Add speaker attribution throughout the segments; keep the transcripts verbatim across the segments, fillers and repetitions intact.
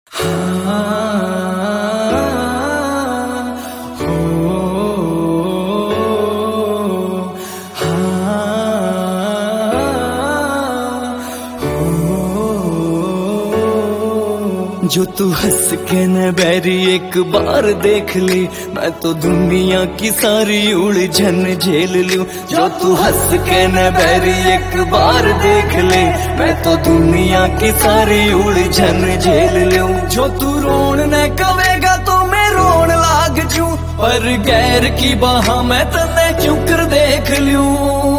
Speaker 1: जो तू हंस के न बैरी एक बार देख ली, मैं तो दुनिया की सारी उलझन झेल लूं। जो तू हंस के न बैरी एक बार देख ले, मैं तो दुनिया की सारी उलझन झेल लूं। जो तू रोन न कवेगा तो मैं रोन लाग जूं, पर गैर की बाह मैं तन्ने क्यों कर देख लूं।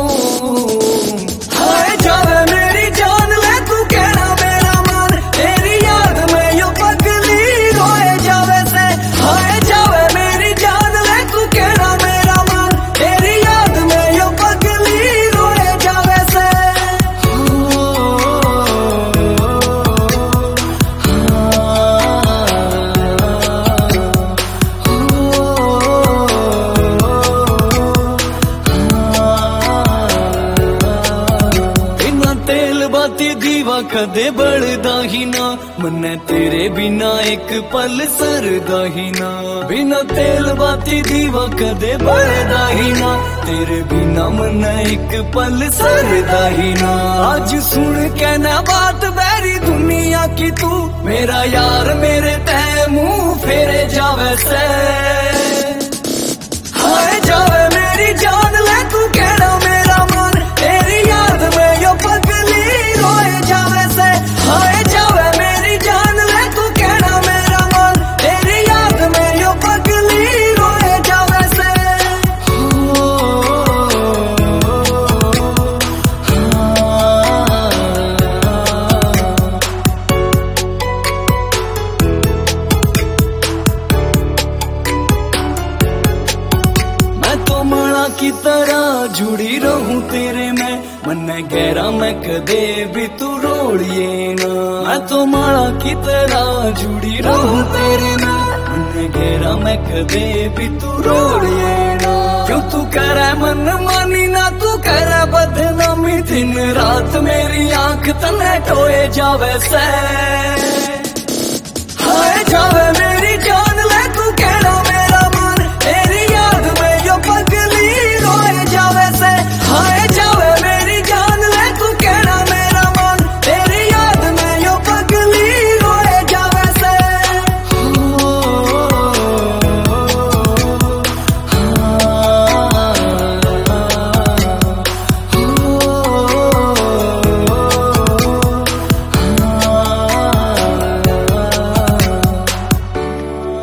Speaker 1: हाय जावे मेरी जान ले तू कहना मेरा मान, तेरी याद में यो पगली रोए जावे से। हाय जावे मेरी जान ले तू कहना मेरा मान, तेरी याद में यो पगली रोए जावे से। तेल बाती दीवा कदे बढ़दा ही ना, मन्ने तेरे बिना एक पल सरदा ही ना। बिना तेल बाती दीवा कदे बढ़दा ही ना, तेरे बिना मन्ने एक पल सरदा ही ना। आज सुन के ना बात बैरी दुनिया की तू, मेरा यार मेरे तय मुंह फेरे जावे से। हाय जावे मेरी जान ले तू कहना मेरा मान, तेरी याद में यो पगली रोए जावे से। हाय जावे मेरी जान ले तू कहना मेरा मान, तेरी याद में यो पगली रोए जावे से। मैं तो माला की तरह जुड़ी रहूं तेरे में, मन्ने गहरा मैं कदे भी तू रोड़िए ना। मैं तो माला की तरह जुड़ी रहूं तेरे में, मन्ने गहरा मैं कदे भी तू रोड़िए ना। क्यों तू करे मन मानी ना, तू करे बदनामी, दिन रात मेरी आंख तन्ने टोए जावे से। हाय जावे मेरी जान ले तू कहना मेरा मान, तेरी याद में यो पगली रोए जावे से। हाय जावे मेरी जान ले तू कहना मेरा मान, तेरी याद में यो पगली रोए जावे से।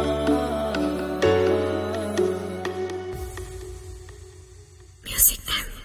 Speaker 2: Music Man.